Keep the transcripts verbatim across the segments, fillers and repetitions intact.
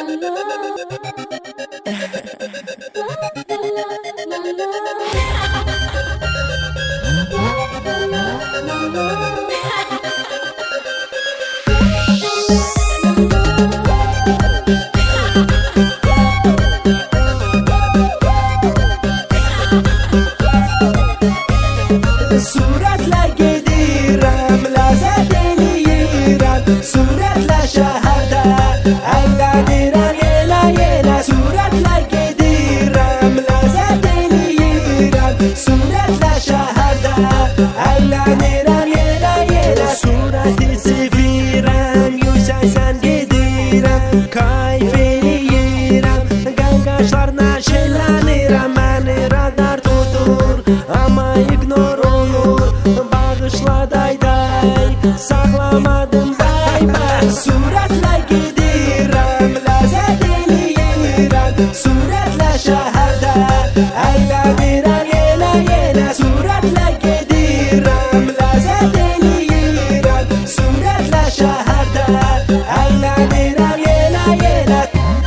Suratla gedirəm, ləzzət eləyirəm. Suratla şəhərdə əylənirəm, yelə yelə. Suratla gedirəm, ləzzət eləyirəm. Suratla şəhərdə əylənirəm, yelə yelə. Surəti sevirəm, yüksəksən gedirəm. Kayf eləyirəm, qanqaşlarla şeylənirəm. Məni radar tutur, amma ignor bağışla day day, saxlamadım bay bay. Suratla gedirəm, ləzzət eləyirəm. Suratla şəhərdə əylənirəm, yelə yelə. Suratla gedirəm, ləzzət eləyirəm. Suratla şəhərdə əylənirəm, yelə yelə.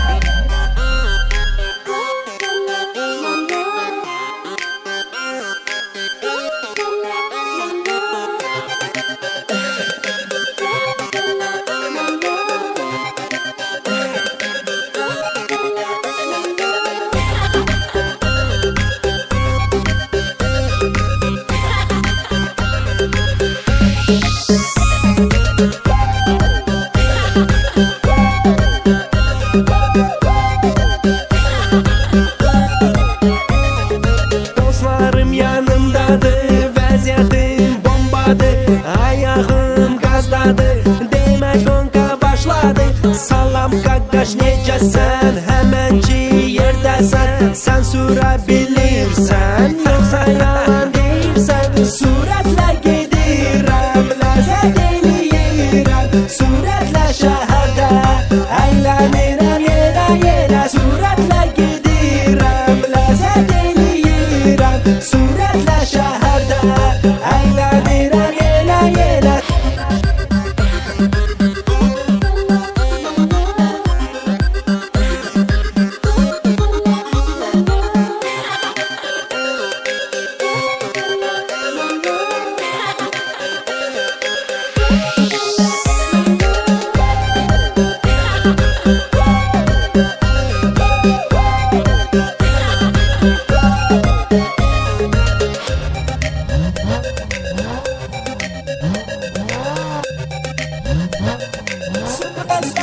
Dostlarım yanımdadır, vəziyyətim bombadır. Ayağım qazdadır, demə qonqa başladı. Salam qaqaş necəsən, həmən ki yerdəsən. Sən sura bilirsən, yoxsa yalan deyirsən. Suratla gedirəm, ləzzət eləyirəm. Suratla şəhərdə əylənirəm, yelə yelə. Suratla gedirəm, ləzzət eləyirəm. Suratla şəhərdə əylənirəm, yelə yelə. Super